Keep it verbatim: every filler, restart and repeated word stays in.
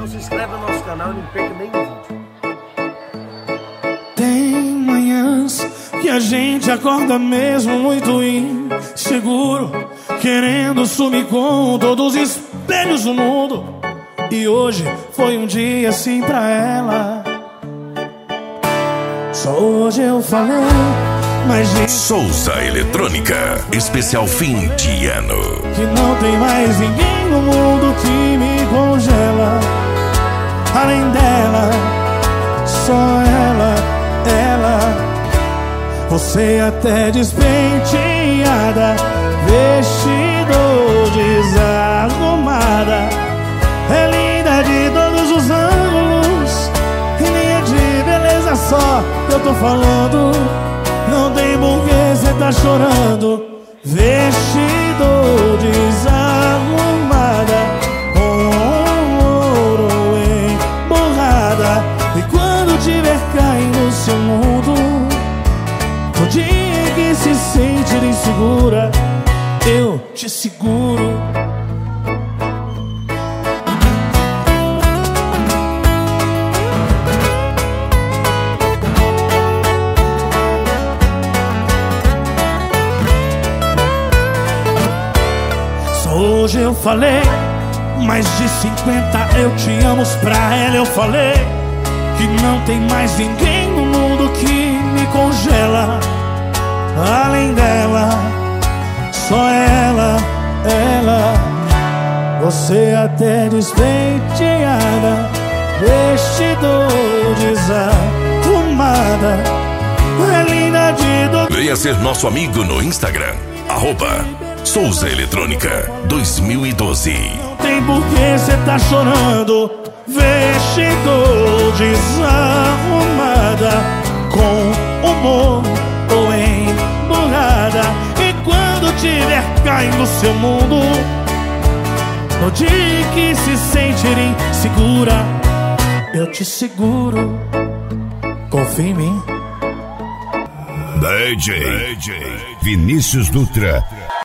Então se inscreve no nosso canal e não perca nenhum vídeo. Tem manhãs que a gente acorda mesmo muito inseguro, querendo sumir com todos os espelhos do mundo. E hoje foi um dia assim pra ela. Só hoje eu falei, mas de Souza Eletrônica, especial fim de ano. que não tem mais ninguém no mundo que me congela. Além dela, só ela, ela. Você até despenteada, vestido desarrumada, é linda de todos os ângulos, e nem é de beleza só que eu tô falando. Não tem porquê cê tá chorando. Vestido desarrumada, com ouro emborrada. E quando tiver caindo no seu mundo, no dia que se sentir insegura, eu te seguro. Hoje eu falei, mais de cinquenta eu te amo. Pra ela eu falei que não tem mais ninguém no mundo que me congela. Além dela, só ela, ela. Você até despenteada, vestido desarrumada, é linda de do... Venha ser nosso amigo no Instagram, arroba Souza Eletrônica dois mil e doze. Não tem porquê cê tá chorando. Vestido desarrumada, com humor ou emburrada. E quando tiver caindo no seu mundo, no dia que se sentir insegura, eu te seguro. Confia em mim. D J, D J Vinícius Dutra.